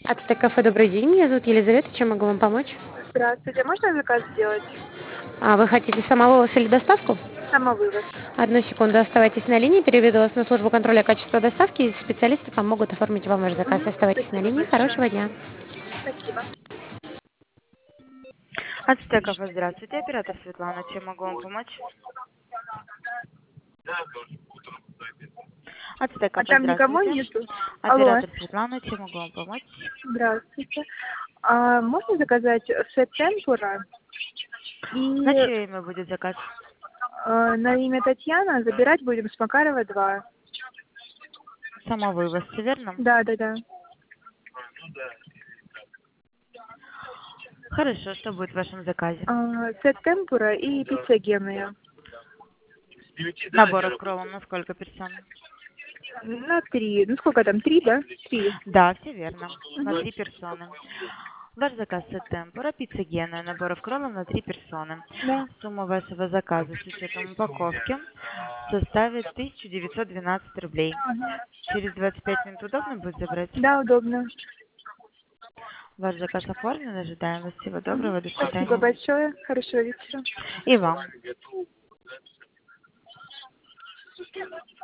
Ацтек кафе, добрый день. Меня зовут Елизавета. Чем могу вам помочь? Здравствуйте, можно заказ сделать? Вы хотите самовывоз или доставку? Самовывоз. Одну секунду, оставайтесь на линии. Переведу вас на службу контроля качества доставки, и специалисты помогут оформить вам ваш заказ. Оставайтесь на Спасибо линии. большое. Хорошего дня. Спасибо. Ацтеков, здравствуйте, оператор Светлана, чем могу вам помочь? А Ацтеков, там никого здравствуйте, нету? Алло, оператор Светлана, чем могу вам помочь? здравствуйте. Можно заказать сет темпура и На чье имя будет заказ? на имя Татьяна забирать будем с Макарова 2. Самовывоз, все верно? Да. Хорошо, что будет в вашем заказе? Сет темпура и пицца генная. Набор кролом на сколько персон? На 3. Ну сколько там? 3, да? 3. Да, все верно, на 3 персоны. Ваш заказ с темпура, пицца гена, наборов кролом на 3 персоны. Да. Сумма вашего заказа с учетом упаковки составит 1912 рублей. Ага. Через 25 минут удобно будет забрать? Да, удобно. Ваш заказ оформлен, ожидаем вас. Всего доброго, до Спасибо свидания. большое. Хорошего вечера. И вам.